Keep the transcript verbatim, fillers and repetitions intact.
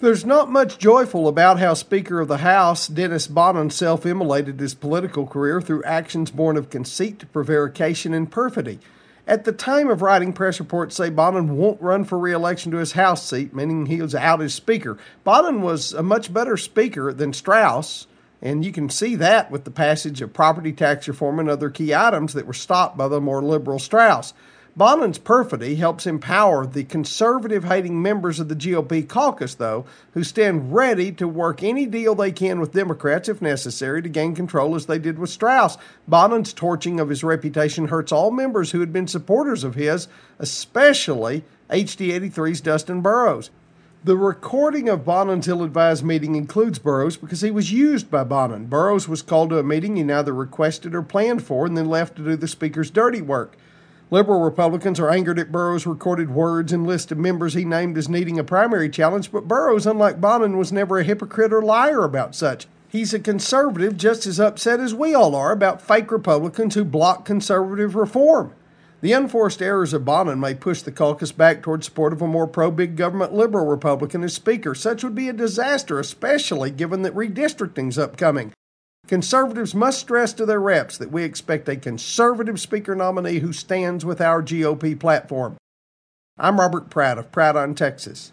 There's not much joyful about how Speaker of the House Dennis Bonnen self-immolated his political career through actions born of conceit, prevarication, and perfidy. At the time of writing, press reports say Bonnen won't run for re-election to his House seat, meaning he was out as Speaker. Bonnen was a much better Speaker than Strauss, and you can see that with the passage of property tax reform and other key items that were stopped by the more liberal Strauss. Bonnen's perfidy helps empower the conservative-hating members of the G O P caucus, though, who stand ready to work any deal they can with Democrats if necessary to gain control as they did with Strauss. Bonnen's torching of his reputation hurts all members who had been supporters of his, especially H D eighty-three's Dustin Burrows. The recording of Bonnen's ill-advised meeting includes Burrows because he was used by Bonnen. Burrows was called to a meeting he neither requested or planned for and then left to do the Speaker's dirty work. Liberal Republicans are angered at Burrows' recorded words and list of members he named as needing a primary challenge, but Burrows, unlike Bonnen, was never a hypocrite or liar about such. He's a conservative just as upset as we all are about fake Republicans who block conservative reform. The unforced errors of Bonnen may push the caucus back toward support of a more pro-big government liberal Republican as Speaker. Such would be a disaster, especially given that redistricting's upcoming. Conservatives must stress to their reps that we expect a conservative Speaker nominee who stands with our G O P platform. I'm Robert Pratt of Pratt on Texas.